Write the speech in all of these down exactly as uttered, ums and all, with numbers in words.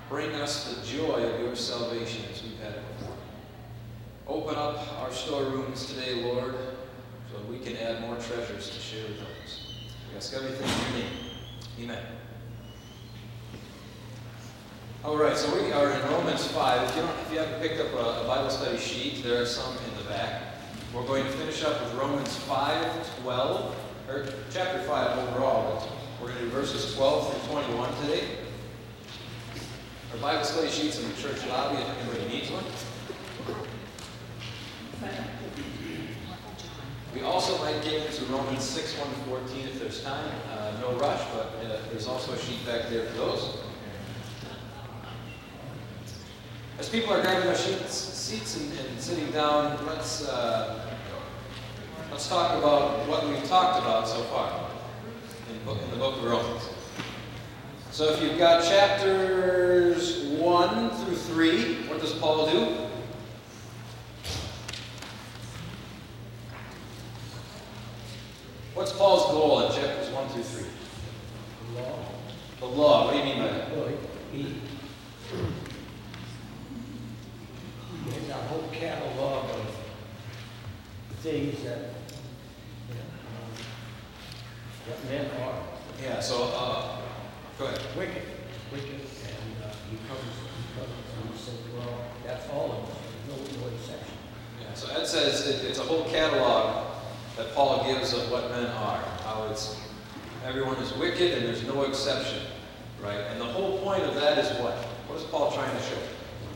bring us the joy of your salvation as we've had it before. Open up our storerooms today, Lord, so we can add more treasures to share with others. We ask everything in your name. Amen. All right, so we are in Romans five. If you, don't, if you haven't picked up a, a Bible study sheet, there are some in the back. We're going to finish up with Romans five, twelve, or chapter five overall, but we're going to do verses twelve through twenty-one today. Our Bible study sheets in the church lobby if anybody needs one. We also might get into Romans six, one to fourteen if there's time. Uh, no rush, but uh, there's also a sheet back there for those. As people are grabbing their sheets, seats and, and sitting down, let's uh, let's talk about what we've talked about so far in, book, in the book of Romans. So if you've got chapters one through three, what does Paul do? What's Paul's goal in chapters one through three? The law. The law. What do you mean by that? Well, he, he has a whole catalog of things that, um, that men are. Yeah, so, uh, go ahead. Wicked, wicked, and uh, he covers, he covers, and he said, well, that's all of us, no, no exception. Yeah, so Ed says it, it's a whole catalog that Paul gives of what men are, how it's, everyone is wicked and there's no exception, right? And the whole point of that is what? What is Paul trying to show?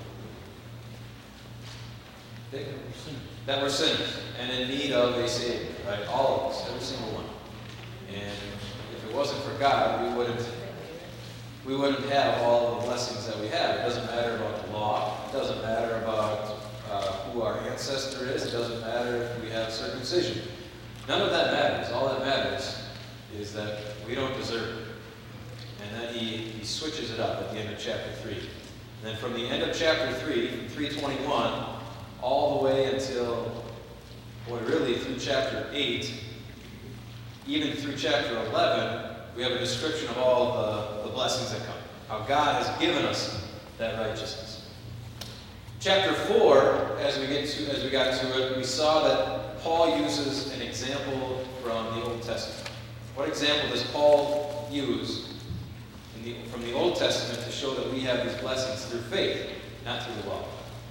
That we're sinners. That we're sinners and in need of a Savior, right? All of us, every single one. And if it wasn't for God, we wouldn't, we wouldn't have all the blessings that we have. It doesn't matter about the law. It doesn't matter about uh, who our ancestor is. It doesn't matter if we have circumcision. None of that matters. All that matters is that we don't deserve it. And then he, he switches it up at the end of chapter three. And then from the end of chapter three, from three twenty-one, all the way until, boy, really through chapter eight, even through chapter eleven, we have a description of all the, the blessings that come. How God has given us that righteousness. Chapter four, as we get to, as we got to it, we saw that Paul uses an example from the Old Testament. What example does Paul use in the, from the Old Testament to show that we have these blessings through faith, not through the law?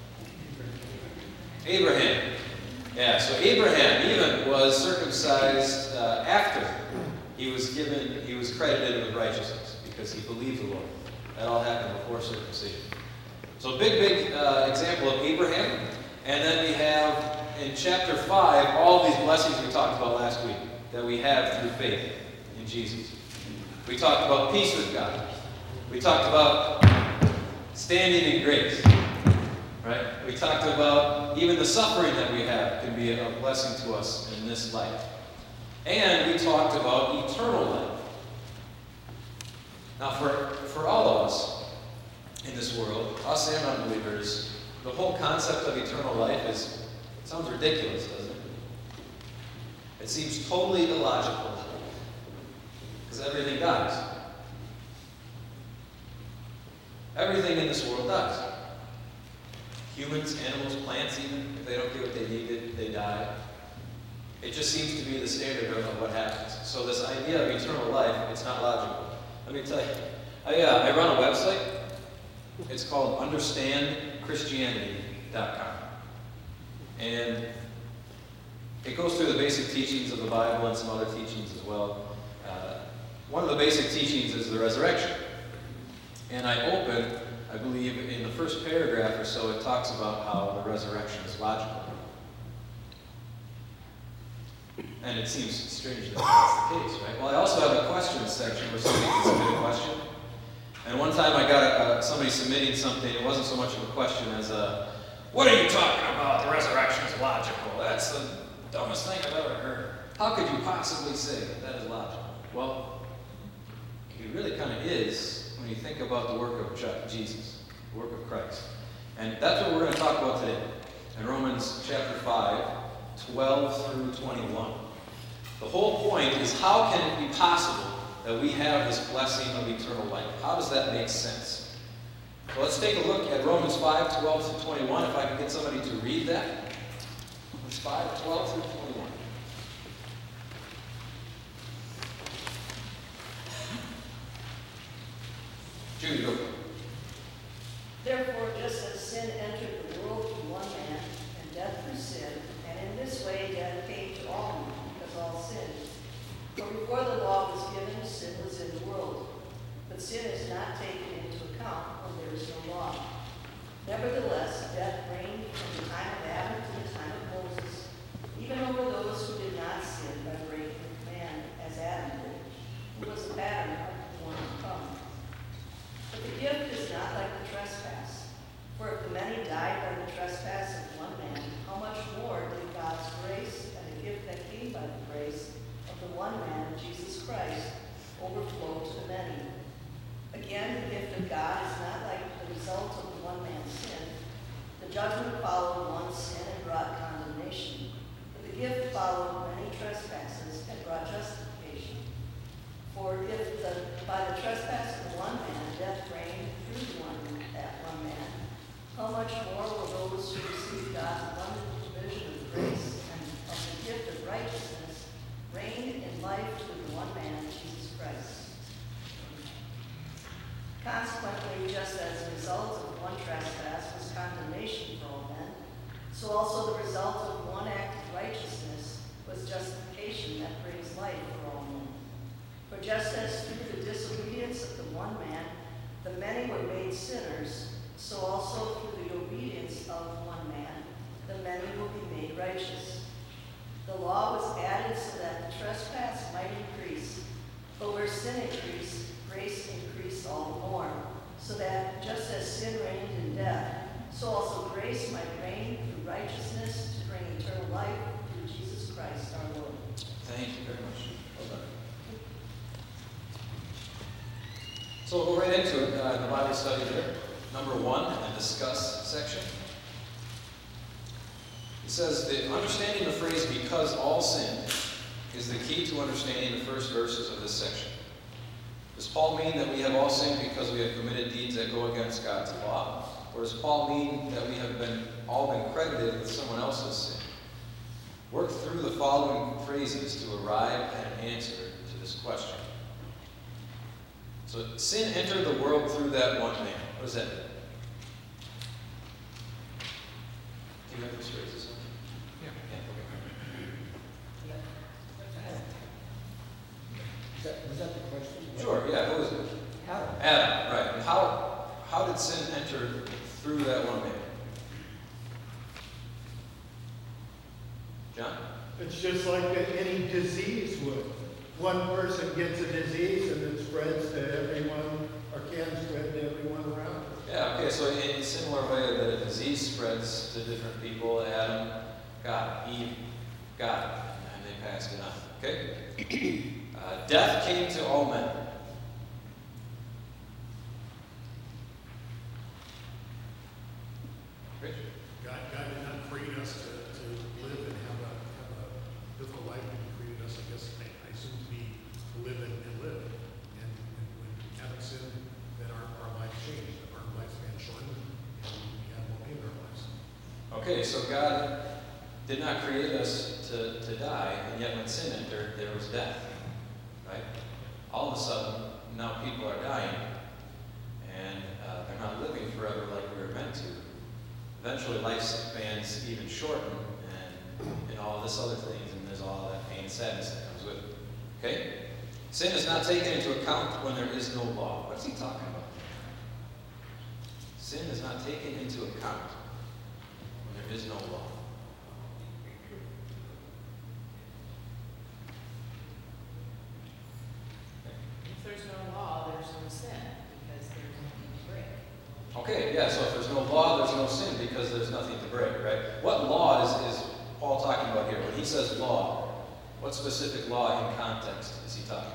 Abraham. Yeah, so Abraham even was circumcised uh, after he was given, he was credited with righteousness because he believed the Lord. That all happened before circumcision. So big, big uh, example of Abraham. And then we have in chapter five all these blessings we talked about last week that we have through faith in Jesus. We talked about peace with God. We talked about standing in grace. Right? We talked about even the suffering that we have can be a blessing to us in this life. And we talked about eternal life. Now for, for all of us in this world, us and unbelievers, the whole concept of eternal life is, it sounds ridiculous, doesn't it? It seems totally illogical. Because everything dies. Everything in this world dies. Humans, animals, plants even, if they don't get what they needed, they die. It just seems to be the standard of what happens. So this idea of eternal life, it's not logical. Let me tell you, I, uh, I run a website. It's called understand christianity dot com. And it goes through the basic teachings of the Bible and some other teachings as well. Uh, one of the basic teachings is the resurrection. And I open, I believe, in the first paragraph or so, it talks about how the resurrection is logical. And it seems strange that that's the case, right? Well, I also have a questions section where somebody can submit a question. And one time I got a, uh, somebody submitting something, it wasn't so much of a question as a, what are you talking about? The resurrection is logical. That's the dumbest thing I've ever heard. How could you possibly say that that is logical? Well, it really kind of is when you think about the work of Jesus, the work of Christ. And that's what we're going to talk about today in Romans chapter five, twelve through twenty-one. The whole point is, how can it be possible that we have this blessing of eternal life? How does that make sense? Well, let's take a look at Romans five, twelve through twenty-one, if I can get somebody to read that. Romans five, twelve through twenty-one. Judy, go. Therefore, just as sin entered the world through one man, and death through sin, and in this way death came to all men, because all sinned. For before the law was given, sin was in the world. But sin is not taken into account when there is no law. Nevertheless, death reigned from the time of Adam to the time of Moses, even over those who did not sin by breaking the command, as Adam did, who was the pattern of the one to come. But the gift is not like the trespass. For if the many died by the trespass of one man, how much more did God's grace and the gift that came by the grace of the one man, Jesus Christ, overflow to the many? Again, the gift of God is not like the result of the one man's sin. The judgment followed one sin and brought condemnation. But the gift followed many trespasses and brought justification. For if the, by the trespass of one man death reigned through the one, that one man, how much more will those who receive God's abundant provision of grace and of the gift of righteousness reign in life through the one man, Jesus Christ? Consequently, just as the result of one trespass was condemnation for all men, so also the result of one act of righteousness was justification that brings life for all men. For just as through the disobedience of the one man, the many were made sinners, so also through the obedience of one man, the many will be made righteous. The law was added so that the trespass might increase, but where sin increased, grace increased all the more, so that just as sin reigned in death, so also grace might reign through righteousness to bring eternal life through Jesus Christ our Lord. Thank you very much. Well done. So we'll go right into it uh, in the Bible study there. Number one, in the discuss section. It says that understanding the phrase because all sin is the key to understanding the first verses of this section. Does Paul mean that we have all sinned because we have committed deeds that go against God's law? Or does Paul mean that we have been all been credited with someone else's sin? Work through the following phrases to arrive at an answer to this question. So sin entered the world through that one man. What does that mean? Do you have those phrases? Yeah. Yeah, okay. Is that, was that the question? Sure, yeah, who is it? Adam. Adam, right. And how, how did sin enter through that one man? John? It's just like any disease would. One person gets a disease and it spreads to everyone, or can spread to everyone around. Yeah, okay, so in a similar way that a disease spreads to different people, Adam got it, Eve got it, and they passed it on, okay? Uh, death came to all men. Richard? God, God did not create us to, to live and have a, have a physical life. He created us, I guess, I, I assume to be to live and, and live. And, and when Adam sinned, then our, our lives changed. Our lifespan shortened, and we have more pain in our lives. Okay, so God did not create us to, to die, and yet when sin entered, there was death, right? All of a sudden, now people are dying, and uh, they're not living forever like we were meant to. Eventually, lifespans even shorten, and, and all of this other things, and there's all that pain and sadness that comes with it. Okay? Sin is not taken into account when there is no law. What is he talking about? Sin is not taken into account when there is no law. If there's no law, there's no sin, because there's nothing to break. Okay, yeah, so if there's no law, there's no sin because there's nothing to break, right? What law is, is Paul talking about here? When he says law, what specific law in context is he talking about?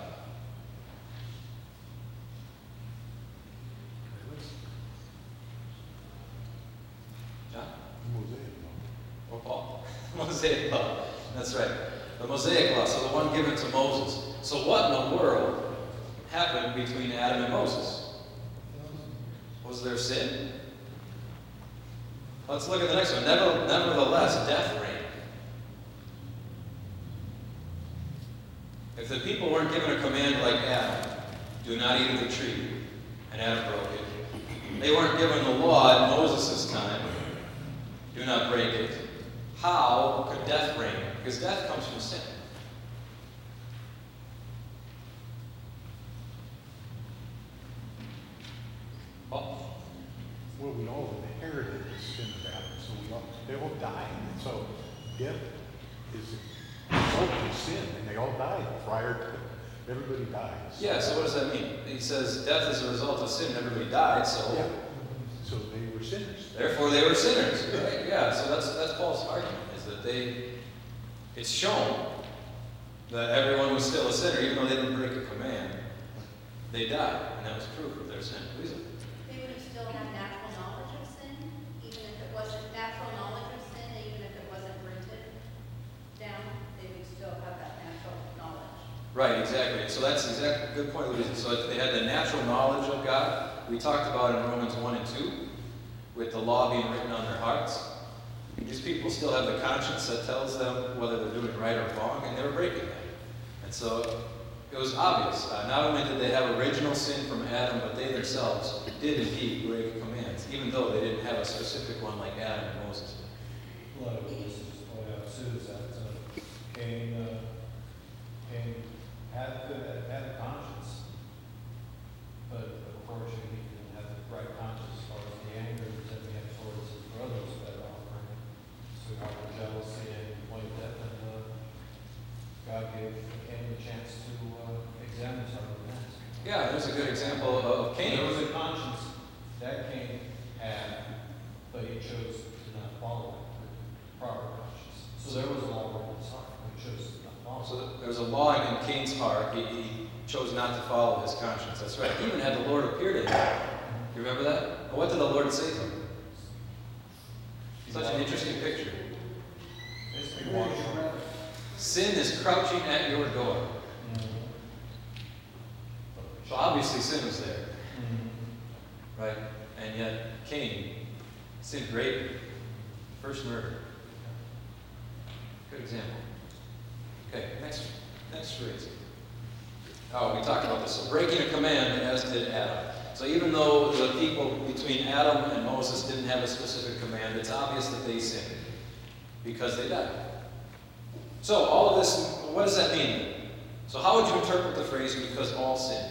John? Or Paul? Mosaic law. That's right. The Mosaic law, so the one given to Moses. So what in the world happened between Adam and Moses? What was there sin? Let's look at the next one. Never, nevertheless, death reigned. If the people weren't given a command like Adam, do not eat of the tree, and Adam broke it. They weren't given the law at Moses' time, do not break it. How could death reign? Because death comes from sin. Paul? Well, we all inherited the sin of Adam, so we all, they all died. And so death is a result of sin, and they all died prior to, everybody dies. Yeah, so what does that mean? He says death is a result of sin, everybody died, so Yeah. So they were sinners. therefore they were sinners, right? Yeah, so that's that's Paul's argument, is that they, it's shown that everyone was still a sinner, even though they didn't break a command. They died, and that was proof of their sin. Lisa? They would have still had natural knowledge of sin, even if it wasn't natural knowledge of sin, even if it wasn't written down, they would still have that natural knowledge. Right, exactly. So that's exactly good point, Louisa. So if they had the natural knowledge of God, we talked about in Romans one and two, with the law being written on their hearts. These people still have the conscience that tells them whether they're doing right or wrong, and they were breaking that. And so it was obvious. Uh, not only did they have original sin from Adam, but they themselves did indeed break commands, even though they didn't have a specific one like Adam and Moses did. A lot of witnesses point out too is that uh, Cain, uh, Cain had the, had a conscience, but unfortunately he didn't have the right conscience as far as the anger that he had towards his brothers that offering. So out of jealousy and point that, and uh, God gave Cain the chance to uh, examine his heart and ask. Yeah, there's a good example of Cain. There was a conscience that Cain had, but he chose to not follow it, the proper conscience. So there was a law in his heart, but he chose to not follow it. So there was a law in Cain's heart. He, he chose not to follow his conscience. That's right. He even had the Lord appear to him. You remember that? But what did the Lord say to him? Such an interesting picture. Basically, wash your hands. Sin is crouching at your door. So obviously sin was there, right? And yet Cain sinned greatly. First murder. Good example. Okay, next, next phrase. Oh, we talked about this. So breaking a command, as did Adam. So even though the people between Adam and Moses didn't have a specific command, it's obvious that they sinned because they died. So all of this, what does that mean? So how would you interpret the phrase, because all sinned?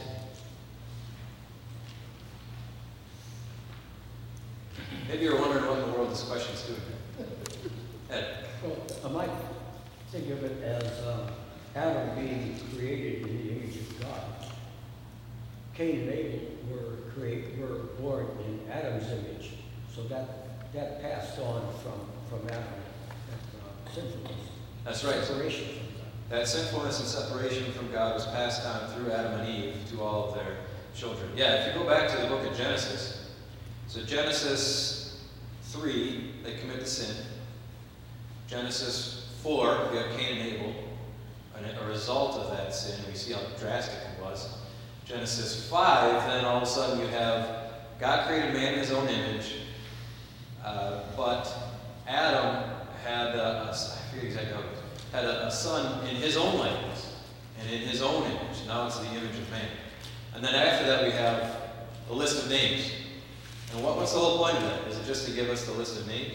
Maybe you're wondering what in the world this question is doing. Ed? Well, I might think of it as uh, Adam being created in the image of God. Cain and Abel were create were born in Adam's image, so that that passed on from from Adam, that uh, sinfulness. That's right. Separation from God. That sinfulness and separation from God was passed on through Adam and Eve to all of their children. Yeah, if you go back to the book of Genesis, so Genesis three, they commit the sin. Genesis four, we have Cain and Abel, and a result of that sin. We see how drastic it was. Genesis five, then all of a sudden you have God created man in his own image, uh, but Adam had a, a, I forget exactly how it was, had a, a son in his own likeness and in his own image. Now it's the image of man. And then after that we have a list of names. And what, what's the whole point of that? Is it just to give us the list of names?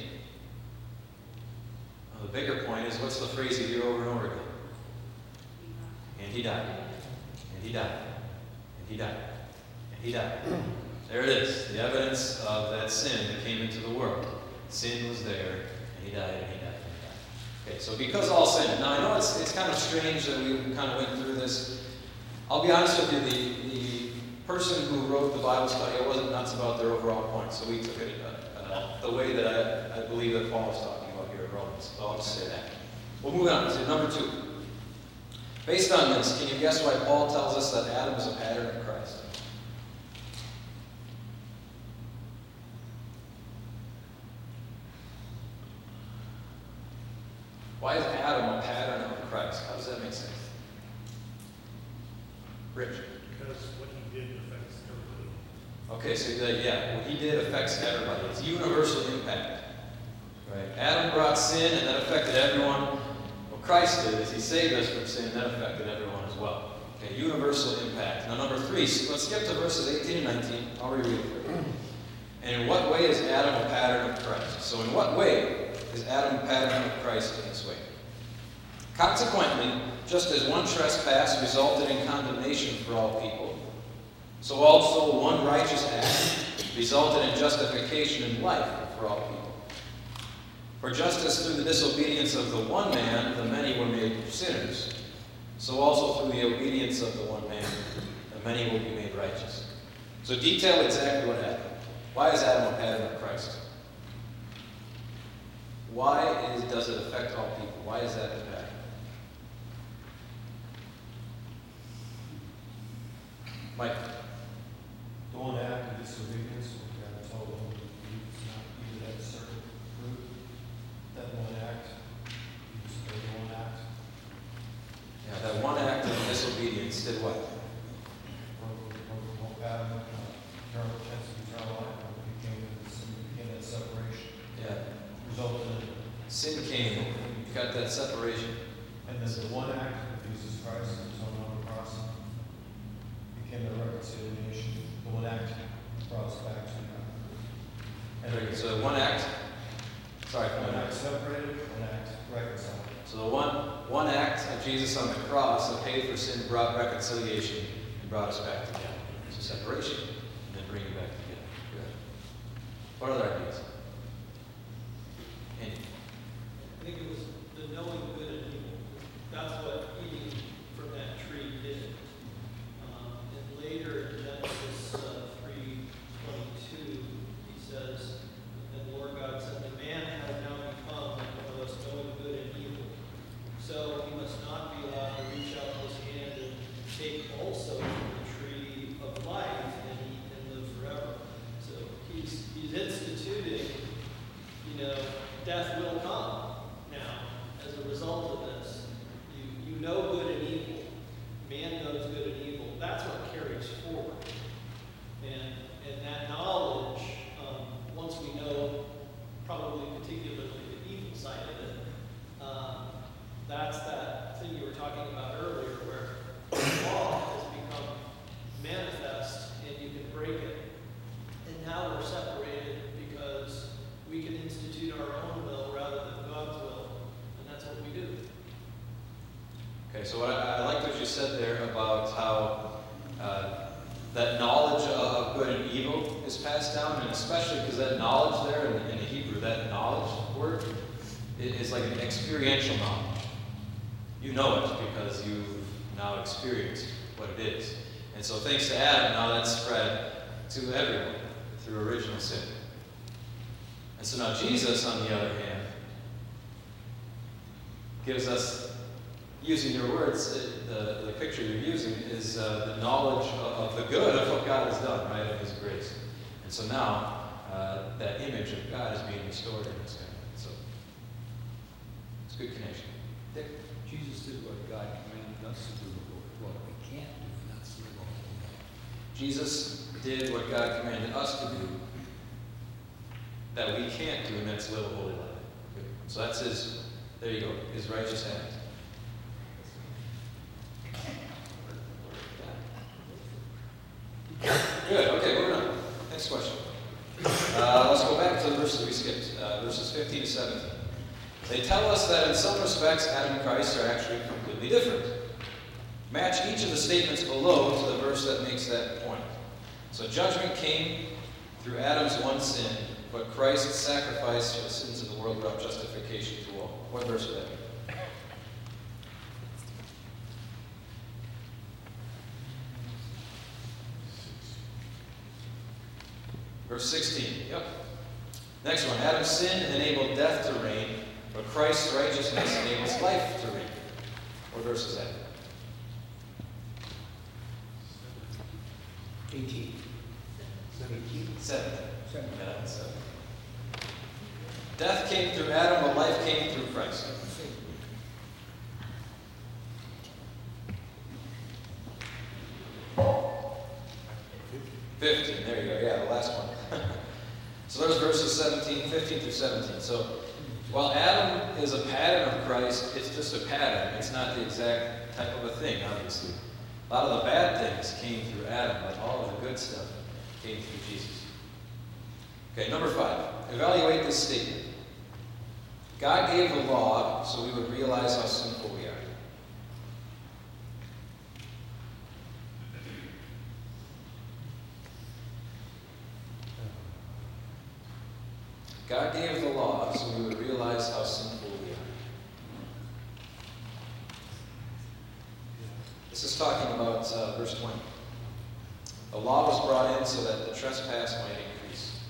Well, the bigger point is, what's the phrase you hear over and over again? And he died. And he died. And he died. And he died. There it is. The evidence of that sin that came into the world. Sin was there, and he died, and he died, and he died. Okay, so because all sin. Now I know it's it's kind of strange that we kind of went through this. I'll be honest with you, the, the person who wrote the Bible study, I wasn't nuts about their overall point, so we took it uh, uh, the way that I, I believe that Paul is talking about here in Romans. So I'll just say that. We'll move on to number two. Based on this, can you guess why Paul tells us that Adam is a pattern of Christ? Why is Adam a pattern of Christ? How does that make sense? Rich? Because what he did affects everybody. Okay, so that, yeah, what he did affects everybody. It's universal impact. Right? Adam brought sin, and that affected everyone. What Christ did is he saved us from sin, and that affected everyone as well. Okay, universal impact. Now, number three, so let's skip to verses eighteen and nineteen. I'll reread it for you. And in what way is Adam a pattern of Christ? So in what way is Adam a pattern of Christ in this way? Consequently, just as one trespass resulted in condemnation for all people, so also one righteous act resulted in justification in life for all people. For just as through the disobedience of the one man the many were made sinners, so also through the obedience of the one man the many will be made righteous. So detail exactly what happened. Why is Adam a pattern of Christ? Why is, does it affect all people? Why is that the pattern? Mike? The one act of disobedience, we got to tell them he was not eat at a certain fruit. That one act, he disobeyed the one act. Yeah, that one act of disobedience did what? Adam, eternal chance of eternal life, and became, became that separation. Yeah. Resulted in. Sin came. You got that separation. And then the one act of Jesus Christ, who was on the cross, became the reconciliation. The one act brought us back to God. And Okay, so one act. Sorry, one act separated, one act reconciled. So the one one act of Jesus on the cross that paid for sin brought reconciliation and brought us back together. So separation, and then bring it back together. Good. What other ideas? Andy? I think it was the knowing good and evil. That's what eating from that tree did. Um, and later in Genesis uh, three twenty-two, he says, and the Lord God said, the man has now become like one of us, knowing good and evil. So he must not be allowed to reach out his hand and take also from the tree of life and eat and live forever. So he's he's instituting, you know, death will come now as a result of this. You you know good and evil. Man knows good and evil. That's what carries forward. And and that knowledge, um, once we know probably particularly the evil side of it, um, that's that thing you were talking about earlier where the law has become manifest and you can break it. And now we're separated because we can institute our own will rather than God's will. And that's what we do. Okay, so what I, I liked what you said there about how uh, that knowledge of good and evil is passed down, and especially because that knowledge there in, in the Hebrew, that knowledge word, it is like an experiential knowledge. You know it because you've now experienced what it is. And so thanks to Adam, now that's spread to everyone through original sin. And so now Jesus, on the other hand, gives us, using your words, the, the picture you're using is uh, the knowledge of, of the good of what God has done, right, of His grace. And so now, uh, that image of God is being restored in this guy. So, it's a good connection. Dick? Jesus did what God commanded us to do, but what we can't do, and that's live a holy life. Jesus did what God commanded us to do that we can't do, and that's live a holy life. Good. So that's his, there you go, his righteous act. Good, okay, moving on. Next question. Uh, let's go back to the verses we skipped, uh, verses fifteen to seventeen. They tell us that in some respects Adam and Christ are actually completely different. Match each of the statements below to the verse that makes that point. So judgment came through Adam's one sin, but Christ's sacrifice for the sins of the world brought justification to all. What verse would that be? Verse sixteen, yep. Next one, Adam's sin enabled death to reign, but Christ's righteousness enables life to reign. What verse is that? Eighteen. Eighteen. Seven. Seven. Yeah, seven. Death came through Adam, but life came through Christ. fifteen, there you go, yeah, the last one. So there's verses seventeen, fifteen through seventeen. So while Adam is a pattern of Christ, it's just a pattern. It's not the exact type of a thing, obviously. A lot of the bad things came through Adam, but all of the good stuff came through Jesus. Okay, number five. Evaluate this statement. God gave the law so we would realize how sinful we are. God gave the law so we would realize how sinful we are. This is talking about uh, verse twenty. The law was brought in so that the trespass might increase.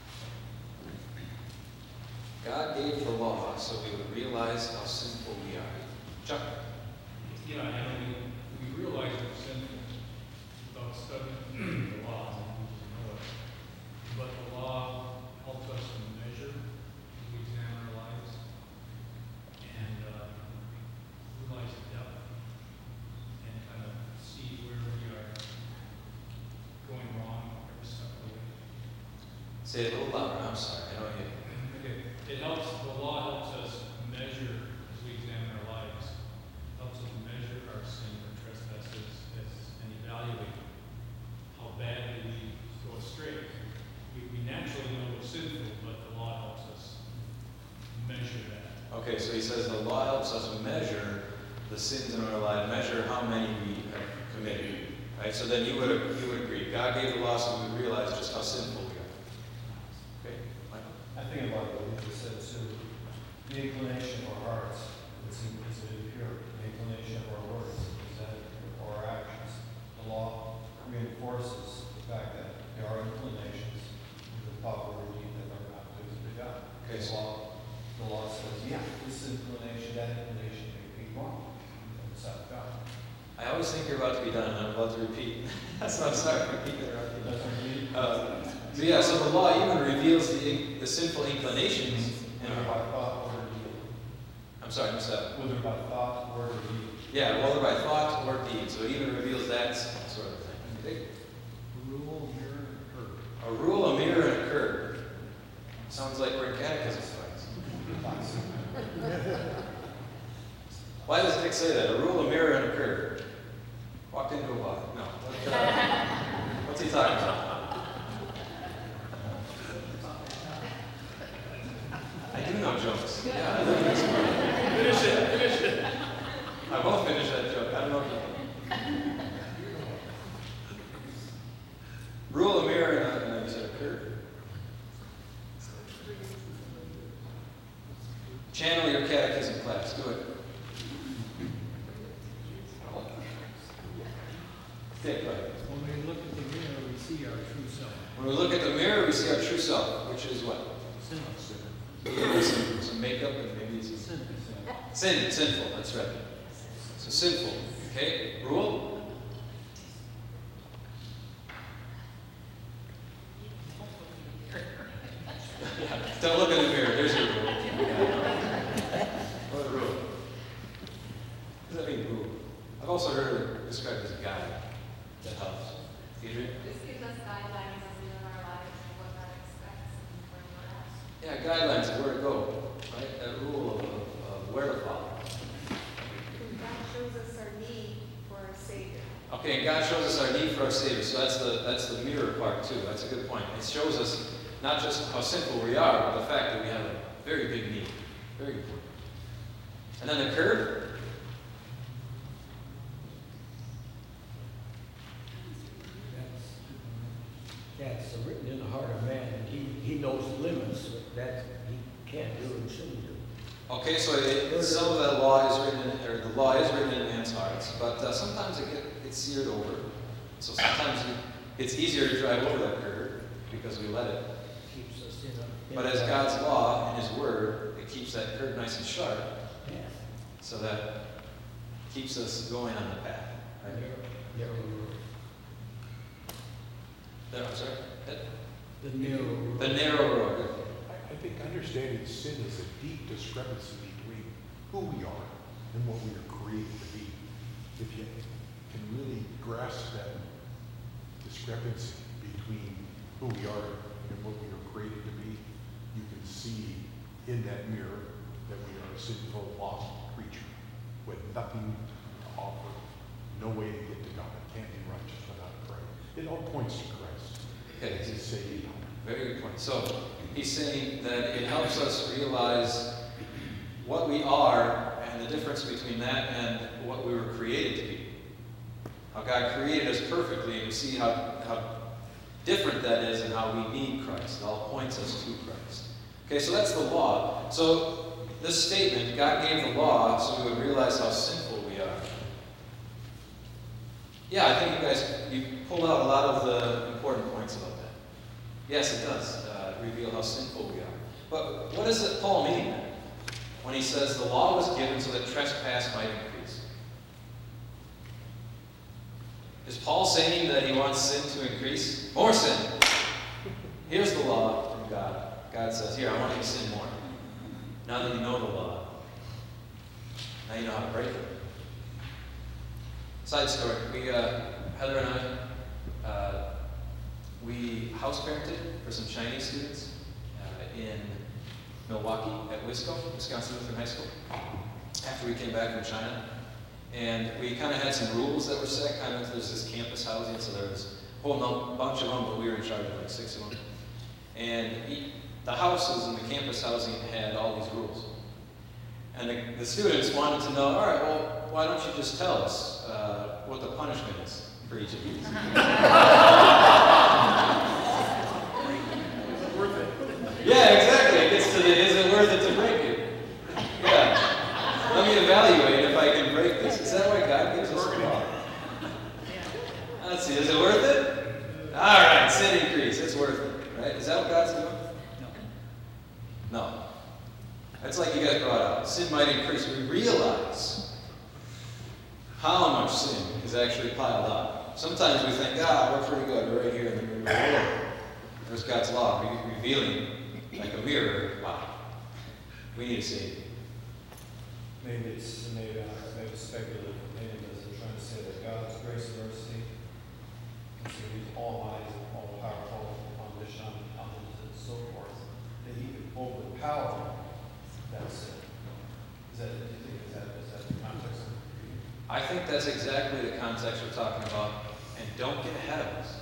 God gave the law so we would realize how sinful we are. Chuck? Yeah, and we, we realize we're sinful without studying the law. But the law helps us to measure as we examine our lives and uh, realize the depth and kind of see where we are going wrong every step of the way. Say it a little louder. I'm sorry. I don't hear you. Okay. It helps, the law helps us measure as we examine our lives, helps us measure our sin or trespasses as, and evaluate how badly we go astray. We, we naturally know we're sinful, but the law helps us measure that. Okay, so he says the law helps us measure the sins in our life, measure how many we have committed. Right? So then you would you would agree. God gave the law so we would realize just how sinful we are. Okay, Michael? I think about what you just said too. The inclination of our hearts is, is it impure? The inclination of our words is that impure? Or our actions. The law reinforces the fact that there are inclinations in the thought or deed that are not pleasing to God. Okay, The so- law, the law says, yeah, this inclination, that inclination may be wrong. It's not God. I always think you're about to be done, and I'm about to repeat. That's not sorry. Repeat that. It doesn't mean. Uh, so yeah, so the law even reveals the, the sinful inclinations. in Whether our- by thought or deed. I'm sorry, I missed that. Whether by thought, word, or deed. Yeah, whether by thought or deed. So it even reveals that sort of thing. Okay? Rule, mirror, and curve. A rule, a mirror, and a curve. Sounds like we're in catechism class. Why does Dick say that? A rule, a mirror, and a curve. Walked into a bar. No. What, uh, what's he talking about? I do know jokes. Yeah, I live in this world. Finish it, finish it. I won't finish that joke. I don't know if you Rule, a mirror, and a, and a, you said a curve. Channel your catechism class. Do it. Dick, go ahead. When we look at the mirror, we see our true self. When we look at the mirror, we see our true self, which is what? Sin. Some, some makeup and maybe it's Sin. sin, sinful. That's right. So sinful. Okay. Rule. Yeah. Don't look in the mirror. There's your rule. What a rule? What does that mean, rule? I've also heard it described as a guide that helps. Adrian? This gives us guidelines as we live our lives and what God expects and where we're at. Yeah, guidelines of where to go, right? That rule of, of, of where to follow. God shows us our need for a Savior. Okay, and God shows us our need for our Savior. So that's the that's the mirror part too. That's a good point. It shows us not just how simple we are, but the fact that we have a very big need. Very important. And then the curve. That's, that's written in the heart of man, and he, he knows the limits that he can't do and shouldn't do. Okay, so it, some of the law is written, in, or the law is written in man's hearts, but uh, sometimes it get, gets seared over. So sometimes it, it's easier to drive over that curve because we let it. Keeps us in a. But as God's law and His Word, it keeps that curve nice and sharp, Yeah. so that keeps us going on the path. Right? Narrow, narrow road. There, I'm sorry. The narrow road. The narrow road. I, I think understanding sin is a deep discrepancy between who we are and what we are created to be. If you can really grasp that discrepancy, between who we are and what we are created to be, you can see in that mirror that we are a sinful, lost creature with nothing to offer, no way to get to God. Can't be righteous without Christ. It all points to Christ. Okay. As His saving power. Very good point. So he's saying that it helps us realize what we are and the difference between that and what we were created to be. How God created us perfectly, and we see how, how different that is and how we need Christ. It all points us to Christ. Okay, so that's the law. So this statement, God gave the law so we would realize how sinful we are. Yeah, I think you guys, you pulled out a lot of the important points about that. Yes, it does uh, reveal how sinful we are. But what does it, Paul mean then, when he says the law was given so that trespass might increase? Is Paul saying that he wants sin to increase? More sin. Here's the law from God. God says, here, I want you to sin more. Now that you know the law, now you know how to break it. Side story, we, uh, Heather and I, uh, we house parented for some Chinese students uh, in Milwaukee at Wisco, Wisconsin Lutheran High School, after we came back from China. And we kind of had some rules that were set. Kind of, there's this campus housing, so there was a whole no, bunch of them, but we were in charge of like six of them. And he, the houses in the campus housing had all these rules. And the, the students wanted to know, all right, well, why don't you just tell us uh, what the punishment is for each of these? Yeah, exactly. It gets to the, is it worth it to break it? Yeah. Let me evaluate if I can break this. Is that why God gives us a law? Let's see, is it worth it? All right, sin increase. It's worth it, right? Is that what God's doing? No. No. That's like you guys brought up. Sin might increase. We realize how much sin is actually piled up. Sometimes we think, ah, we're pretty good. We're right here in the middle of the world. There's God's law re- revealing like a mirror. Wow. We need a Savior. Maybe it's, maybe, uh, maybe speculative opinion, is it trying to say that God's grace and mercy, and so He's almighty, all powerful, omniscient, omnipotent, and so forth, that He could overpower that sin. Is that, do you think, is that, is that the context? I think that's exactly the context we're talking about. And don't get ahead of us.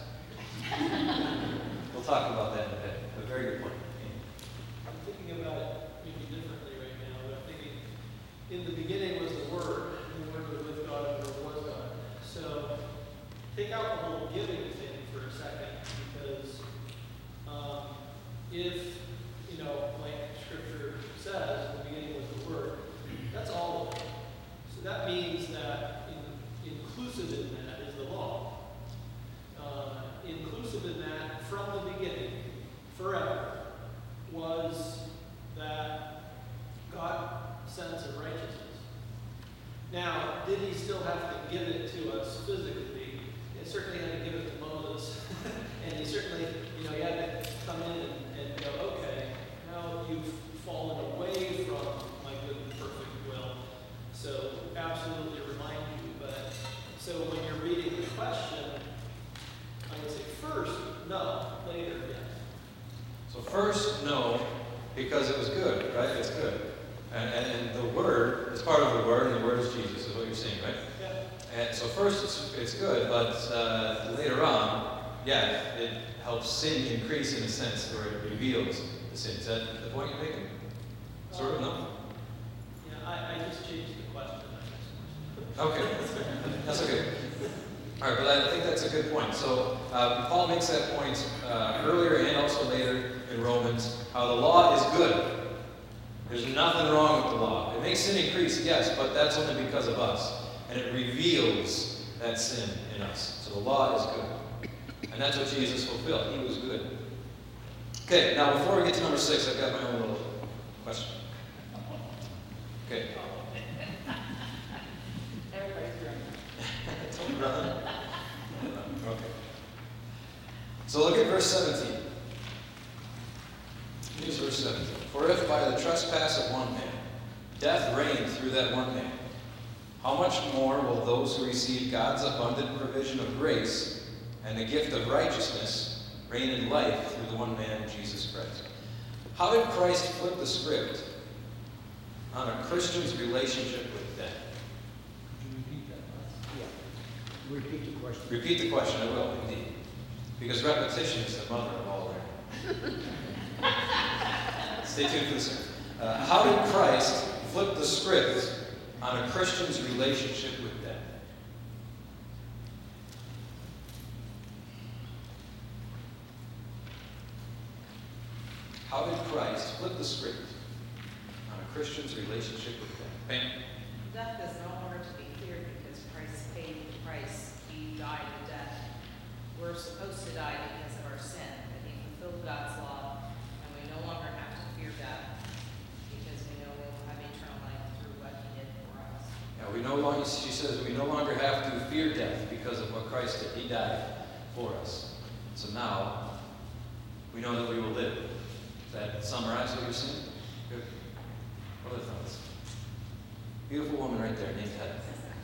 We'll talk about that in a bit. A very good point. I'm thinking about it maybe differently right now, but I'm thinking in the beginning was the Word, and the Word was with God, and the Word was God. So take out the whole giving thing for a second, because um, if, you know, like Scripture says, in the beginning was the Word, that's all of it. So that means that in, inclusive in that is the law. Uh, inclusive in that from the beginning, forever, was that God sends a righteousness. Now, did He still have to give it to us physically? He certainly had to give it to Moses. And He certainly, you know, He had to come in and, and go, okay, now you've fallen away from my good and perfect will. So absolutely remind you. But so when you're reading the question, I would say first, no, later, yes. So first, no, because it was good, right? It's good. And, and, and the Word is part of the Word, and the Word is Jesus, is what you're saying, right? Yeah. And so first, it's, it's good, but uh, later on, yeah, it helps sin increase in a sense, where it reveals the sin. Is that the point you're making? Sort of, no? Yeah, I, I just changed the question. Okay, that's okay. All right, but I think that's a good point. So uh, Paul makes that point uh, earlier and also later in Romans, how the law is good. There's nothing wrong with the law. It makes sin increase, yes, but that's only because of us. And it reveals that sin in us. So the law is good. And that's what Jesus fulfilled. He was good. Okay, now before we get to number six, I've got my own little question. Okay. Okay. So look at verse seventeen. Here's verse seventeen. For if by the trespass of one man death reigned through that one man, how much more will those who receive God's abundant provision of grace and the gift of righteousness reign in life through the one man, Jesus Christ. How did Christ flip the script on a Christian's relationship with death? Could you repeat that? Yeah. Repeat the question. Repeat the question, I will, indeed. Because repetition is the mother of all learning. Stay tuned for this. Uh, how did Christ flip the script on a Christian's relationship with death? How did Christ flip the script on a Christian's relationship with death? Pam? Death is no longer to be feared because Christ paid the price. He died a death. We're supposed to die because of our sin, but he fulfilled God's law, and we no longer have to fear death because we know we will have eternal life through what he did for us. Yeah, we no longer, she says, we no longer have to fear death because of what Christ did. He died for us. So now, we know that we will live. Does that summarize what you're saying? Good. What other thoughts? Beautiful woman right there, named Heather.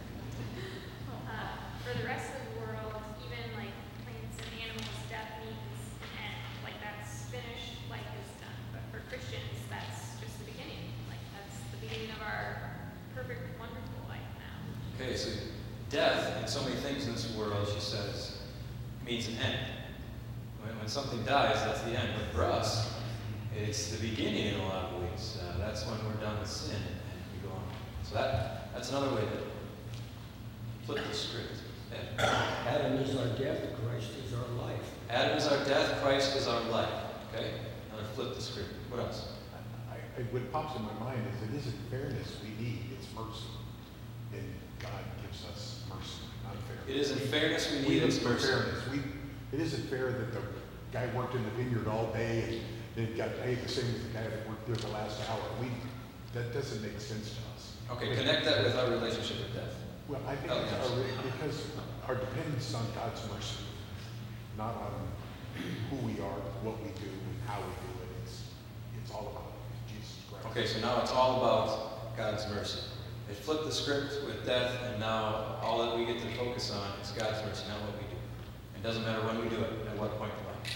Uh, for the rest of the world, even like plants and animals, death means an end. Like that's finished, life is done. But for Christians, that's just the beginning. Like that's the beginning of our perfect, wonderful life now. Okay, so death in so many things in this world, she says, means an end. When, when something dies, that's the end. But for us, it's the beginning in a lot of ways. Uh, that's when we're done with sin and we go on. So that that's another way to flip the script. Yeah. Adam is our death, Christ is our life. Adam is our death, Christ is our life. Okay? Another flip the script. What else? I, I, what pops in my mind is it isn't fairness we need, it's mercy. And God gives us mercy, not fairness. It isn't fairness we We need, look it's for mercy. fairness. We, it isn't fair that the guy worked in the vineyard all day and then got paid the same as the guy that worked there the last hour. We, that doesn't make sense to us. Okay, connect that with our relationship with death. Well, I think Oh, it's yes. our, because our dependence on God's mercy, not on who we are, what we do, and how we do it. It's, it's all about Jesus Christ. Okay, so now it's all about God's mercy. They flipped the script with death, and now all that we get to focus on is God's mercy, not what we do. It doesn't matter when we do it, at what point in life.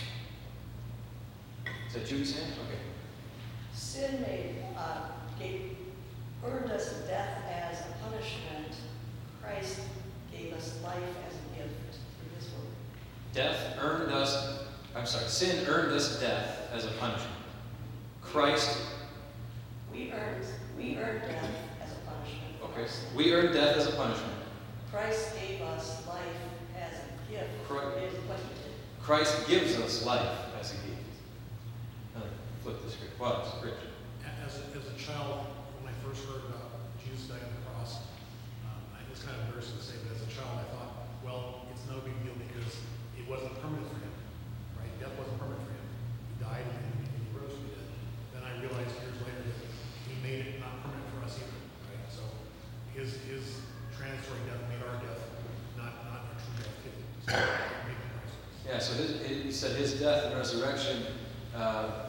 Is that Judy's hand? Okay. Sin made, uh, gave, earned us death as a punishment. Christ gave us life as a gift through his word. Death earned us, I'm sorry, sin earned us death as a punishment. Christ, We earned, we earned death as a punishment. for okay, our sin. we earned death as a punishment. Christ gave us life as a gift. Correct. Is what he did. Christ gives us life as a gift. Another flip the script. What else? Rich? As a, as a child, when I first heard about Jesus dying on the cross, um, I was kind of embarrassed to say, but as a child, I thought, well, it's no big deal because it wasn't permanent for him, right? Death wasn't permanent for him. He died and he, and he rose from the dead. Then I realized years later that he made it not permanent for us either, right? So his his transitory death made our death not not a true death too. So it made the price for us. Yeah, so his, he said his death and resurrection uh,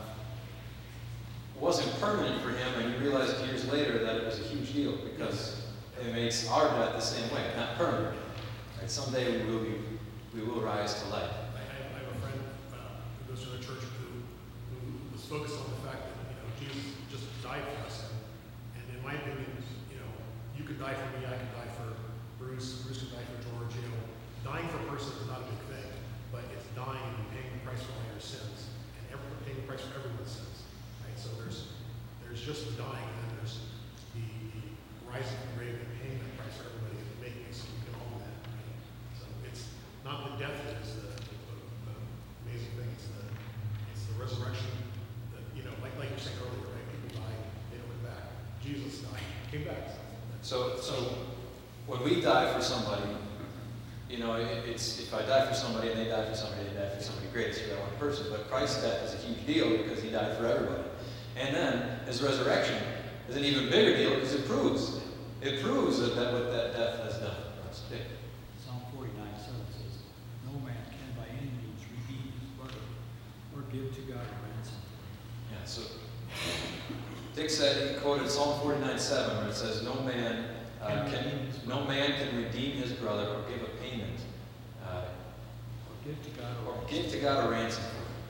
wasn't permanent for him, and he realized years later that it was a huge deal because it makes our death the same way, not permanent. Right? Someday we will be, we will rise to life. I have, I have a friend uh, who goes to a church who, who was focused on the fact that, you know, Jesus just died for us. And, and in my opinion, you know, you could die for me, I could die for Bruce, Bruce could die for George. You know, dying for a person is not a big thing, but it's dying and paying the price for all your sins, and every, paying the price for everyone's sins. Right? So there's there's just the dying, and then there's the, the rising from the grave and paying that price for everybody and making it so we can all do that. Right? So it's not the death that is the, the, the, the amazing thing. It's the it's the resurrection. That, you know, like like you were saying earlier, right? People die, they don't come back. Jesus died, came back. So, so when we die for somebody, you know, it, it's if I die for somebody and they die for somebody, they die for somebody great, it's for that one person. But Christ's death is a huge deal because he died for everybody. And then his resurrection is an even bigger deal because it proves it proves that, that what that death has done for us. Okay. Psalm forty-nine seven says, "No man can by any means redeem his brother or give to God a ransom." Yeah, so Dick said, he quoted Psalm forty-nine seven, where it says, no man uh, can no man can redeem his brother or give a payment uh, Give to God or or give to God a ransom.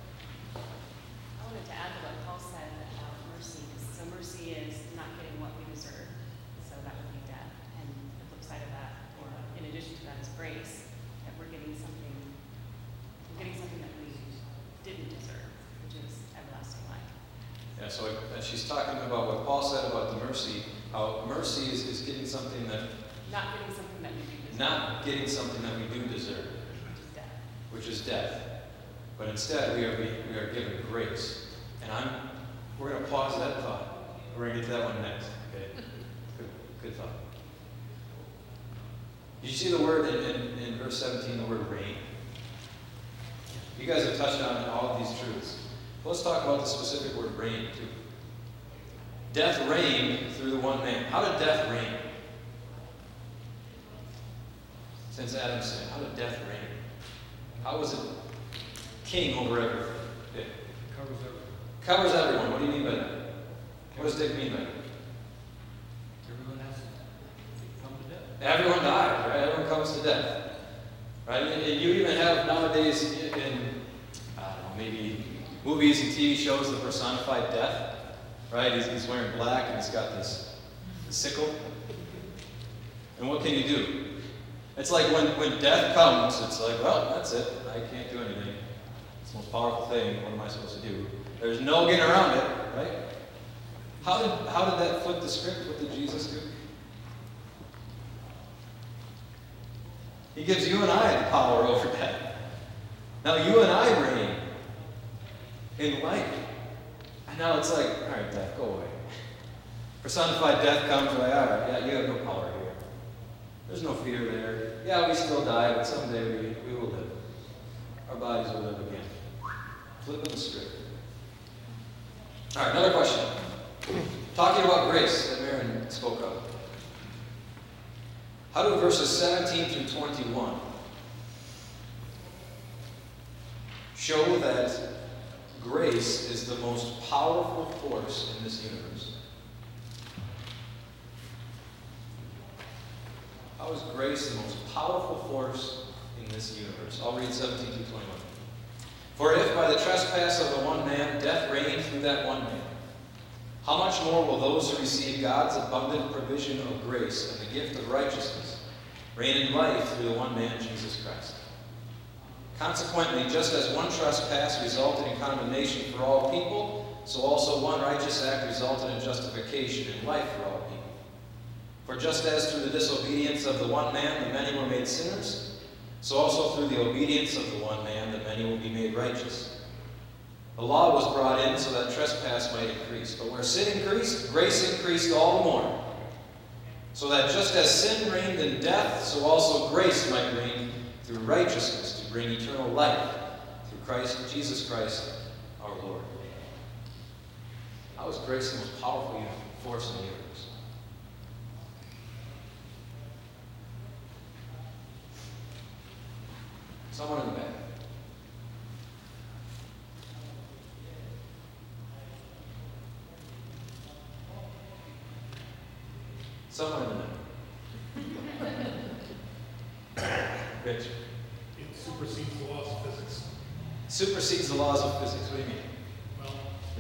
I wanted to add to what Paul said about mercy. So mercy is not getting what we deserve. So that would be death. And the flip side of that, or in addition to that, is grace. That we're getting something, we're getting something that we didn't deserve, which is everlasting life. Yeah, so uh, she's talking about what Paul said about the mercy, how mercy is, is getting something that, Not getting something that we do deserve. not getting something that we do deserve, Which is death. which is death. But instead, we are, being, we are given grace. And I'm, we're going to pause that thought. We're going to get to that one next, okay? Good, good thought. Did you see the word in, in, in verse seventeen, the word reign? You guys have touched on all of these truths. Let's talk about the specific word reign, too. Death reigned through the one man. How did death reign? Since Adam sinned, how did death reign? How was it king over everything? Yeah. covers everything. Covers everyone. What do you mean by that? What does Dick mean by that? Everyone has to come to death. Everyone dies, right? Everyone comes to death. Right? And, and you even have nowadays in, in, I don't know, maybe movies and T V shows the personified death. Right? He's, he's wearing black and he's got this, this sickle. And what can you do? It's like when, when death comes, it's like, well, that's it. I can't do anything. It's the most powerful thing. What am I supposed to do? There's no getting around it, right? How did, how did that flip the script? What did Jesus do? He gives you and I the power over death. Now you and I reign in life. And now it's like, all right, death, go away. Personified death comes, like, all right, yeah, you have no power here. There's no fear there. Yeah, we still die, but someday we, we will live. Our bodies will live again. Flipping the script. All right, another question. Talking about grace that Maren spoke of. How do verses seventeen through twenty-one show that grace is the most powerful force in this universe? How is grace the most powerful force in this universe? I'll read seventeen through twenty-one. For if by the trespass of the one man death reigned through that one man, how much more will those who receive God's abundant provision of grace and the gift of righteousness reign in life through the one man, Jesus Christ? Consequently, just as one trespass resulted in condemnation for all people, so also one righteous act resulted in justification in life for all people. For just as through the disobedience of the one man the many were made sinners, so also through the obedience of the one man the many will be made righteous. The law was brought in so that trespass might increase. But where sin increased, grace increased all the more. So that just as sin reigned in death, so also grace might reign through righteousness to bring eternal life through Christ, Jesus Christ, our Lord. How is grace the most powerful force in the universe? Someone in the back. Someone in the middle. Rich. It supersedes the laws of physics. Supersedes the laws of physics. What do you mean? Well,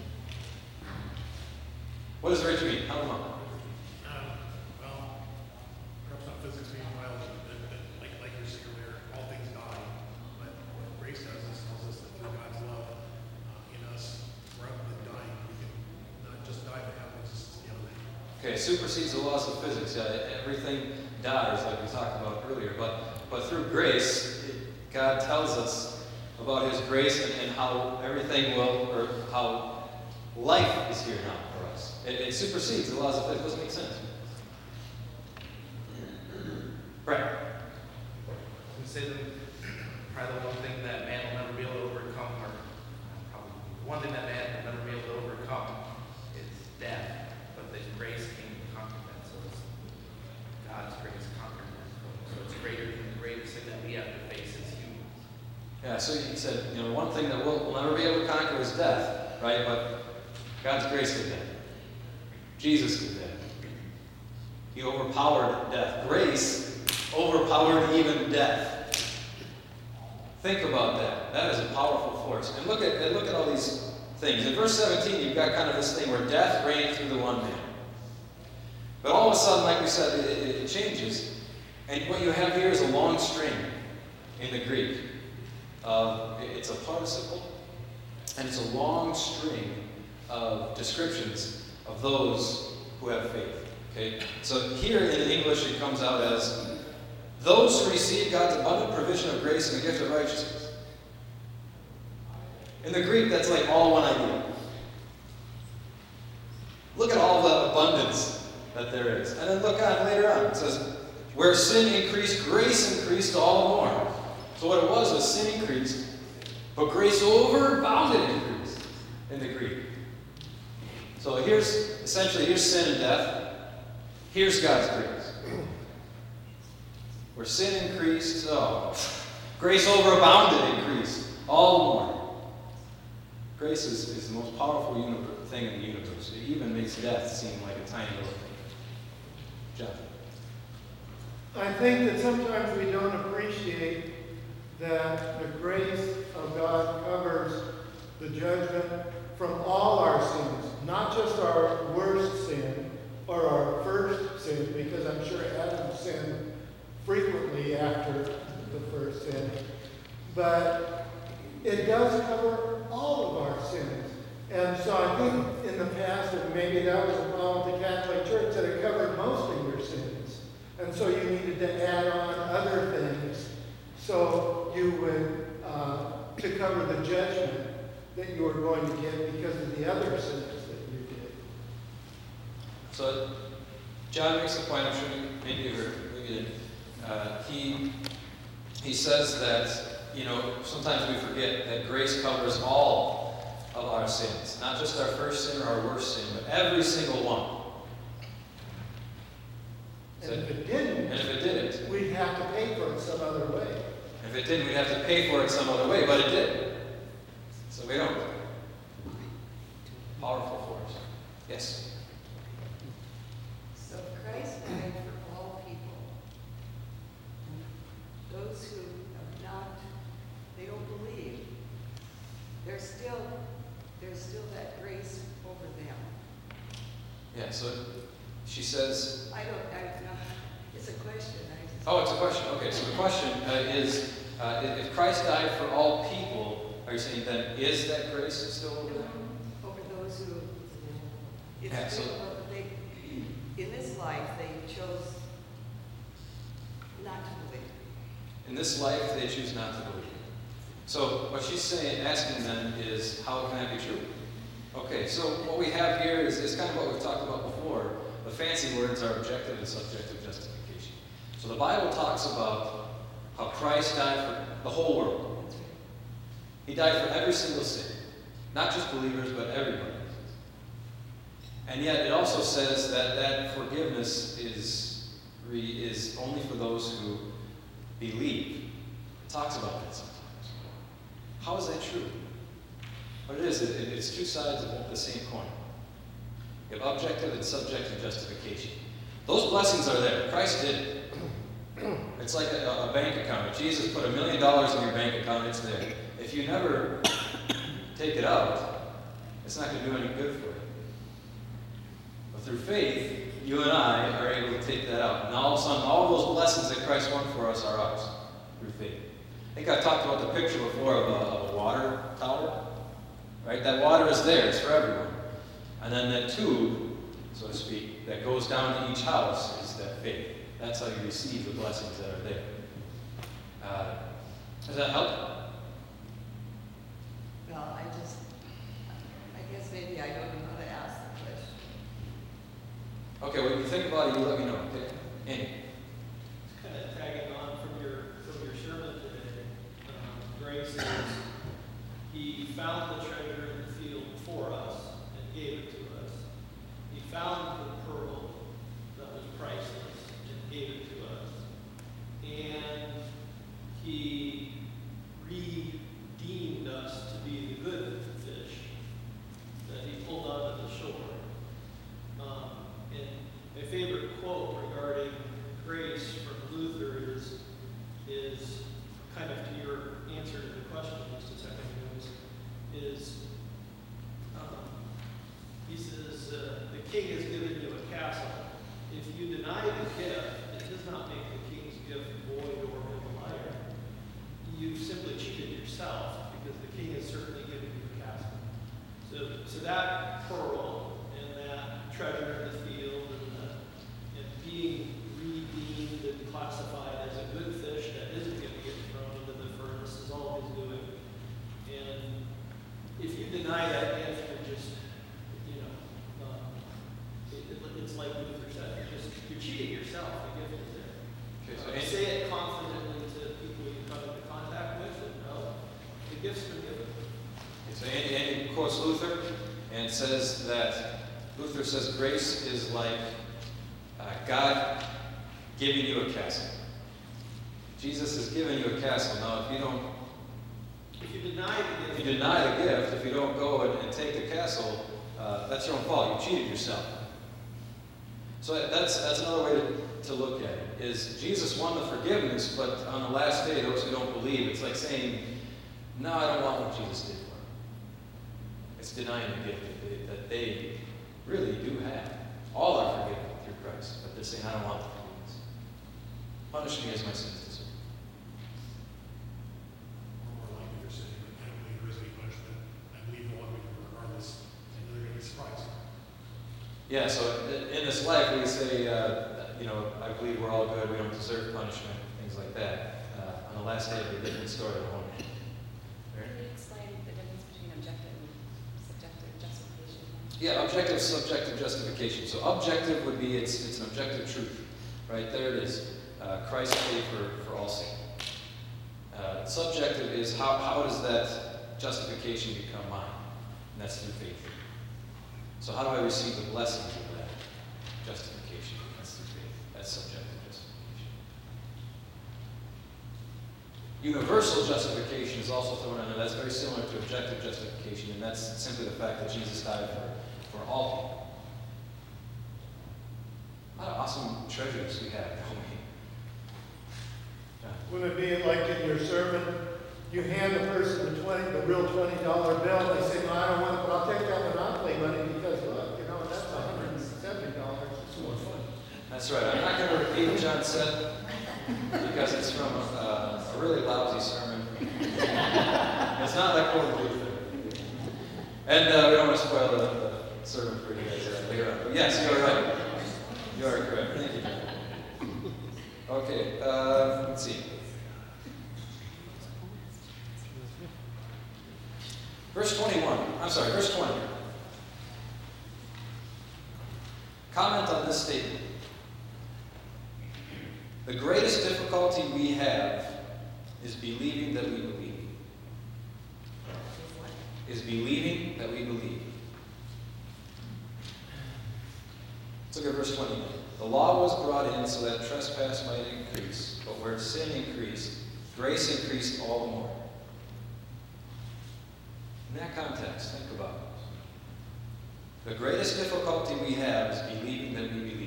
What does Rich mean? Help him out. um, well, perhaps not physics being biology, but, but like, like you're saying earlier, all things die. But what grace does is tells us that through God's love uh, in us, rather than dying, we can not just die but have existence beyond that. Okay, supersedes the laws of physics. Yeah, everything dies, like we talked about earlier. But but through grace, it, God tells us about His grace and, and how everything will, or how life is here now for us. It, it supersedes the laws of physics. It doesn't make sense. Right. We say that probably the one thing that man will never be able to overcome, or probably the one thing that man will never be able to overcome is death. But the grace came to conquer that. So it's God's grace conquered that. So it's greater than the greatest thing that we have to face as humans. Yeah, so he said, you know, one thing that we'll, we'll never be able to conquer is death, right? But God's grace did that. Jesus did that. He overpowered death. Grace overpowered even death Think about that. That is a powerful force. And look at and look at all these things. In verse seventeen, you've got kind of this thing where death reigned through the one man. But all of a sudden, like we said, it, it, it changes. And what you have here is a long string in the Greek. Uh, it's a participle, and it's a long string of descriptions of those who have faith. Okay? So here in English, it comes out as those who receive God's abundant provision of grace and the gift of righteousness. In the Greek, that's like all one idea. Look at all the abundance that there is. And then look on later on. It says, where sin increased, grace increased all the more. So what it was was sin increased, but grace overabounded increased in the Greek. So here's, essentially, here's sin and death. Here's God's grace. Where sin increased, oh, grace overabounded increased all the more. Grace is, is the most powerful universe, thing in the universe. It even makes death seem like a tiny little thing. Jeff? I think that sometimes we don't appreciate that the grace of God covers the judgment from all our sins, not just our worst sin or our first sin, because I'm sure Adam sinned frequently after the first sin, but it does cover all of our sins. And so I think in the past, and maybe that was a problem with the Catholic Church, that it covered most of your sins. And so you needed to add on other things so you would, uh, to cover the judgment that you were going to get because of the other sins that you did. So John makes a point, I'm sure maybe you heard, maybe you didn't. Uh, he, he says that, you know, sometimes we forget that grace covers all of our sins. Not just our first sin or our worst sin, but every single one. And if it didn't, and if it didn't, we'd have to pay for it some other way. If it didn't, we'd have to pay for it some other way, but it did. So we don't. Powerful force. Yes? So Christ died for all people. Those who have not, they don't believe. There's still, there's still that grace over them. Yeah, so she says... I don't, I don't know. It's a question. I just, Oh, it's a question. Okay, so the question uh, is, uh, if Christ died for all people, are you saying then, is that grace still over them? over those who, it's Yeah, so- still, they, in this life, they chose not to believe. In this life, they choose not to believe. So what she's saying, asking then, is how can that be true? Okay, so what we have here is, is kind of what we've talked about before. The fancy words are objective and subjective justification. So the Bible talks about how Christ died for the whole world. He died for every single sin. Not just believers, but everybody. And yet it also says that that forgiveness is, is only for those who believe. It talks about that sometimes. How is that true? But it is. It, it's two sides of the same coin. You have objective and subjective justification. Those blessings are there. Christ did it. It's like a, a bank account. If Jesus put a million dollars in your bank account, it's there. If you never take it out, it's not going to do any good for you. But through faith, you and I are able to take that out. And all of a sudden, all those blessings that Christ won for us are ours through faith. I think I've talked about the picture before of a, of a water tower. Right? That water is there. It's for everyone. And then that tube, so to speak, that goes down to each house is that faith. That's how you receive the blessings that are there. Uh, does that help? Well, I just, I guess maybe I don't know how to ask the question. Okay, when you think about it, you let me know. Okay. Andy. It's kind of tagging on from your, from your sermon today. Um, Grace is, he found the treasure in the field for us and gave it to us. He found the pearl that was priceless and gave it to us. And he redeemed us to be the good fish that he pulled onto the shore. Um, and my favorite quote regarding king has given you a castle. If you deny the gift, it does not make the king's gift void or inviolate. You've simply cheated yourself because the king has certainly given you a castle. So, so that pearl and that treasure in the field and, the, and being redeemed and classified as a good fish that isn't going to get thrown into the furnace is all he's doing. And if you deny that gift, you're just, you know, um, it, it, it's like Luther said, you're just you're cheating yourself. The gift is there. Okay, so Uh, Andy- say it confidently to people you come into contact with, and know the gift's been given. Okay, so Andy, Andy quotes Luther and says that Luther says grace is like uh, God giving you a castle. Jesus has given you a castle. Now, if you don't, If you deny the if gift, you deny the gift, if you don't go and, and take the castle, uh, that's your own fault. You cheated yourself. So that's that's another way to, to look at it. Is Jesus won the forgiveness, but on the last day, those who don't believe, it's like saying, "No, I don't want what Jesus did for me." It's denying the gift that they, that they really do have. All are forgiven through Christ, but they're saying, "I don't want the forgiveness. Punish me as my sins deserve." Or more likely they're saying, I don't believe there is any punishment. I believe the one we do regardless, and they're going to be surprised. Yeah, so in this life we say, uh, you know, I believe we're all good, we don't deserve punishment, things like that. Uh, on the last day, it'll be a different story at home. Can you explain the difference between objective and subjective justification? Yeah, objective, subjective justification. So objective would be, it's, it's an objective truth, right? There it is. Uh, Christ paid for, for all sin. Uh, subjective is how, how does that justification become mine? And that's through faith. So how do I receive the blessings of that justification? That's through faith. That's subjective justification. Universal justification is also thrown in there. That's very similar to objective justification, and that's simply the fact that Jesus died for, for all people. What awesome treasures we have, don't we? Yeah. Wouldn't it be like in your sermon, you hand the person the twenty, the real twenty dollar bill, and they say, no, I don't want it, but I'll take that Monopoly money because look, you know, that's a hundred and seventy dollars. It's more fun. That's right. I'm not going to repeat what John said because it's from a, a really lousy sermon. It's not like quote Luther. And uh, we don't want to spoil the, the sermon for you guys uh, later on. But yes, you're right. You are correct. Thank you. Okay, uh, let's see. Verse twenty-one. I'm sorry, verse twenty. Comment on this statement. The greatest difficulty we have is believing that we believe. Is believing that we believe. Let's look at verse twenty-one. The law was brought in so that trespass might increase, but where sin increased, grace increased all the more. In that context, think about it. The greatest difficulty we have is believing that we believe.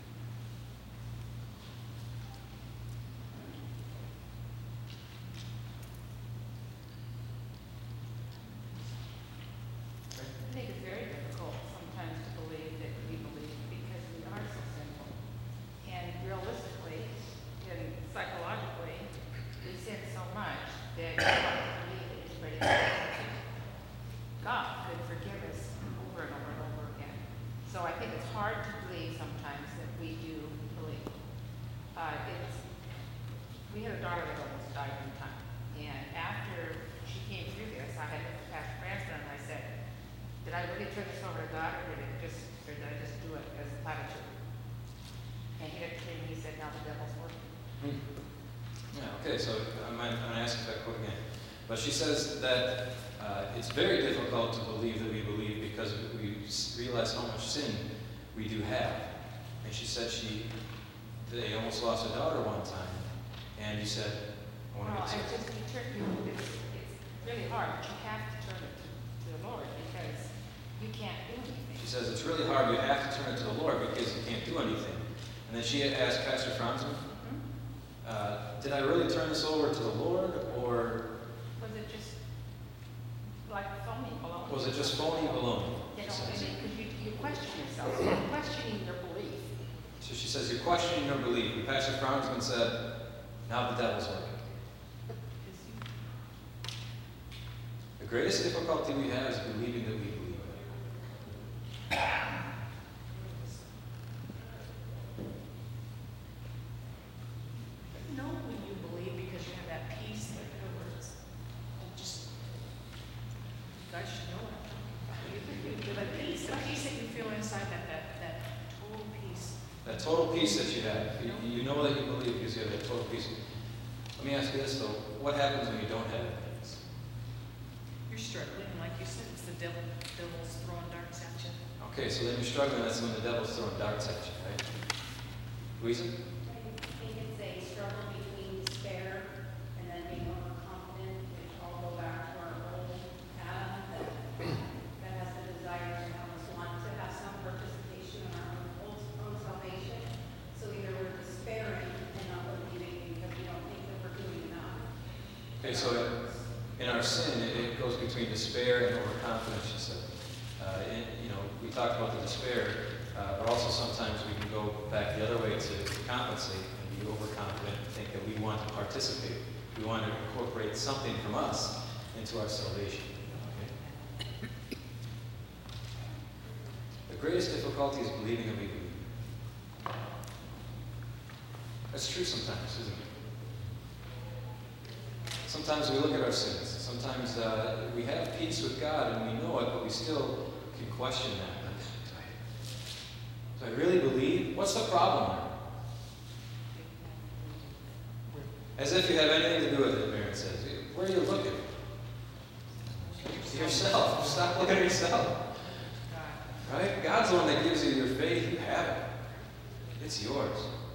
I think it's very difficult sometimes to believe that we believe because we are so sinful. And realistically, and psychologically, we sin so much that we don't believe that anybody can God could forgive us over and over and over again. So I think it's hard to believe sometimes that we do believe. Uh, it's, we had a daughter that almost died one time. And after she came through this, I had looked at Pastor Branson and I said, did I really turn this over to God, or did it just, or did I just do it as a platitude? And he looked at me and he said, now the devil's working. Hmm. Yeah, okay, so I'm going to ask that quote again. But she says that uh, it's very difficult to believe that we believe because we realize how much sin we do have. And she said she, they almost lost her daughter one time. And you said, I want Well, to I get just, you turn, you, it's, it's really hard, but you have to turn it to, to the Lord because you can't do anything. She says it's really hard. You have to turn it to the Lord because you can't do anything. And then she asked Pastor Franzen, uh, did I really turn this over to the Lord, or Was it just like phony baloney? was it just phony baloney? You She know, says. because you, you question question yourself, so you're questioning your belief. So she says, you're questioning your belief. And Pastor Crownsman said, now the devil's working. The greatest difficulty we have is believing that we believe it. You know when you believe because you have that peace that covers, and just, you guys should know what I'm talking about. You, you, you, the peace, the peace that you feel inside, that, that, that total peace. That total peace that you have. You, you know that you believe because you have that total peace. Let me ask you this though. What happens when you don't have that peace? You're struggling, like you said, it's the devil, devil's throwing darts at you. Okay, so then you're struggling. That's when the devil's throwing darts at you, right? Louisa? I think it's a struggle between despair and then being overconfident, which all go back to our old Adam that, that has the desire to have us want to have some participation in our own, own, own salvation. So either we're despairing and not believing because we don't think that we're doing enough. Okay, so in our sin, it, it goes between despair and overconfidence, she said. Uh, and, you know, we talked about the despair, uh, but also sometimes we can go back the other way to, to compensate and be overconfident and think that we want to participate. We want to incorporate something from us into our salvation. Okay? The greatest difficulty is believing that we believe. That's true sometimes, isn't it? Sometimes we look at our sins. Sometimes uh, we have peace with God and we know it, but we still can question that. Do I, do I really believe? What's the problem there? As if you have anything to do with it, Mary says. Where are you looking? Yourself. Stop looking at yourself. Right? God's the one that gives you your faith. You have it. It's yours.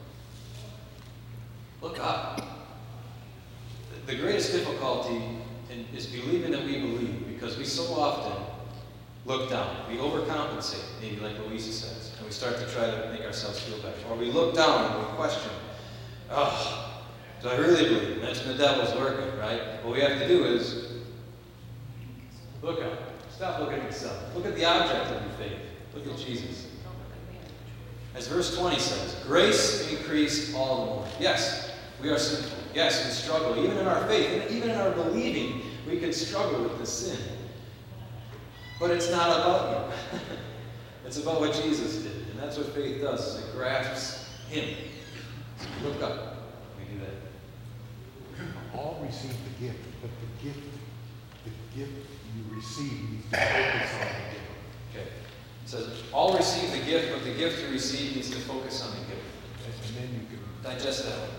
Look up. The greatest difficulty in, is believing that we believe, because we so often look down. We overcompensate, maybe like Louisa says, and we start to try to make ourselves feel better. Or we look down and we question, oh, do I really believe? That's when the devil's working, right? What we have to do is look up. Stop looking at yourself. Look at the object of your faith. Look at Jesus. As verse twenty says, grace increased all the more. Yes, we are sinful. Yes, we struggle. Even in our faith, and even in our believing, we can struggle with this sin. But it's not about you. It's about what Jesus did. And that's what faith does, is it grasps Him. So we look up. We do that. All receive the gift, but the gift, the gift you receive needs to focus on the gift. Okay. It says, all receive the gift, but the gift you receive needs to focus on the gift. And then you can digest that one.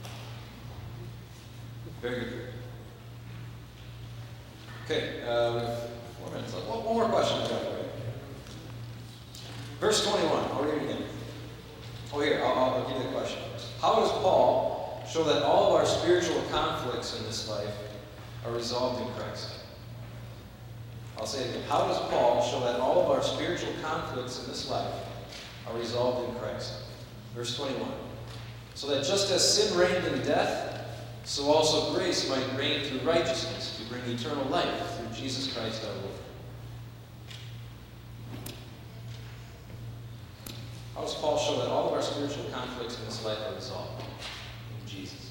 Very good. Okay, uh, we have four minutes left. One, one more question. Verse twenty-one. I'll read it again. Oh, here, I'll, I'll give you the question. How does Paul show that all of our spiritual conflicts in this life are resolved in Christ? I'll say it again. How does Paul show that all of our spiritual conflicts in this life are resolved in Christ? Verse twenty-one. So that just as sin reigned in death, so also grace might reign through righteousness to bring eternal life through Jesus Christ our Lord. How does Paul show that all of our spiritual conflicts in this life are resolved in Jesus?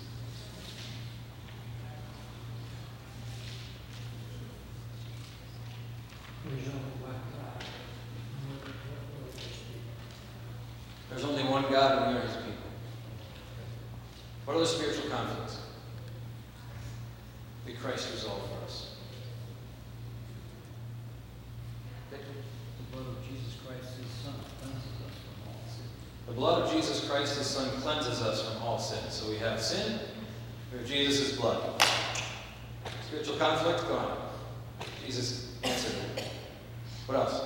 There's only one God and we are His people. What are the spiritual conflicts that Christ resolved for us? The blood of Jesus Christ, His Son, cleanses us from all sin. The blood of Jesus Christ, His Son, cleanses us from all sin. So we have sin, we have Jesus' blood. Spiritual conflict, gone. Jesus answered it. What else?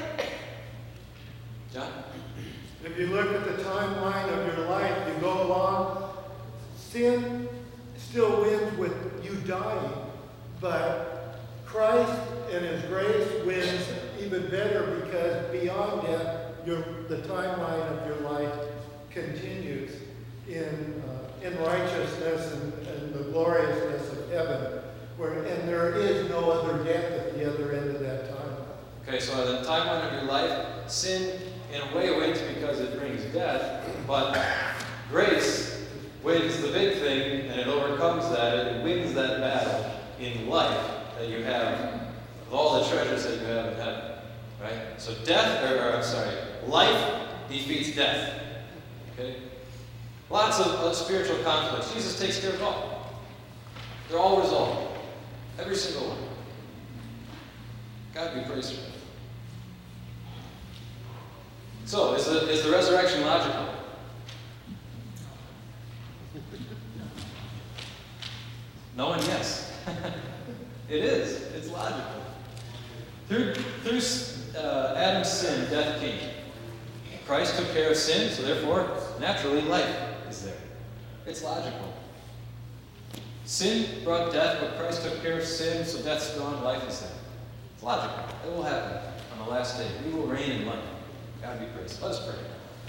John? If you look at the timeline of your life, you go along, sin still wins with you dying, but Christ and His grace wins even better because beyond that, your, the timeline of your life continues in uh, in righteousness and, and the gloriousness of heaven, where and there is no other death at the other end of that time. Okay, so at the timeline of your life, Sin, in a way, wins because it brings death, but grace wins the big thing, and it overcomes that. It wins that battle in life that you have, of all the treasures that you have in heaven. Right? So death, or, or I'm sorry, life defeats death. Okay? Lots of, of spiritual conflicts. Jesus takes care of all. They're all resolved. Every single one. God be praised for that. So, is the, is the resurrection logical? No and yes. It is. It's logical. Through, through uh, Adam's sin, death came. Christ took care of sin, so therefore, naturally, life is there. It's logical. Sin brought death, but Christ took care of sin, so death's gone, life is there. It's logical. It will happen on the last day. We will reign in life. God be praised. Let us pray.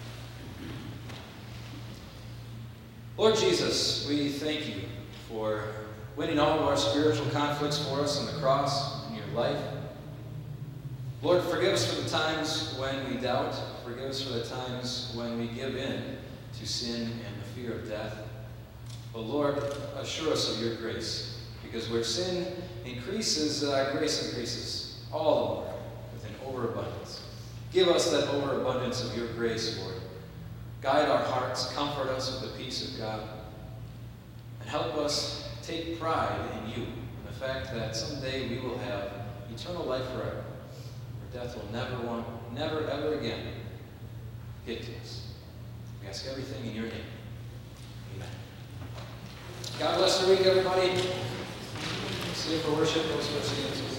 Lord Jesus, we thank you for winning all of our spiritual conflicts for us on the cross in your life. Lord, forgive us for the times when we doubt. Forgive us for the times when we give in to sin and the fear of death. But Lord, assure us of your grace, because where sin increases, uh, grace increases all the more with an overabundance. Give us that overabundance of your grace, Lord. Guide our hearts, comfort us with the peace of God, and help us take pride in you, in the fact that someday we will have eternal life forever, where death will never want, never ever again get to us. We ask everything in your name. Amen. God bless the week, everybody. See you for worship. Those who are singing.